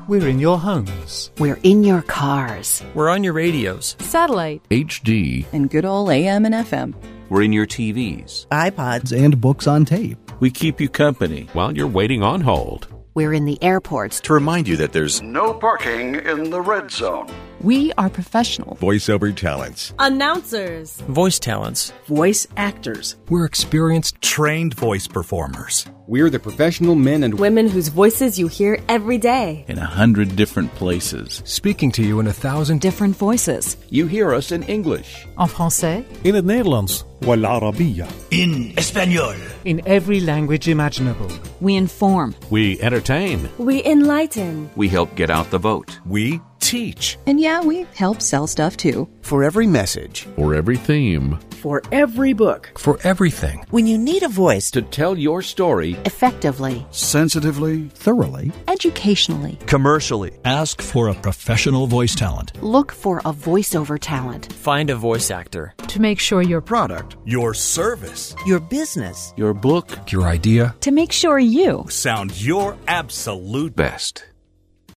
We're in your homes. We're in your cars. We're on your radios. Satellite. HD. And good old AM and FM. We're in your TVs. iPods. And books on tape. We keep you company while you're waiting on hold. We're in the airports to remind you that there's no parking in the red zone. We are professional voiceover talents, announcers, voice talents, voice actors. We're experienced, trained voice performers. We're the professional men and women whose voices you hear every day. In 100 different places. Speaking to you in 1,000 different voices. You hear us in English. En français. In het Nederlands. والعربية. In español. In every language imaginable. We inform. We entertain. We enlighten. We help get out the vote. We teach. And yeah, we help sell stuff too. For every message. For every theme. For every book. For everything. When you need a voice to tell your story effectively, sensitively, thoroughly, educationally, commercially. Ask for a professional voice talent. Look for a voiceover talent. Find a voice actor. To make sure your product, your service, your business, your book, your idea. To make sure you sound your absolute best.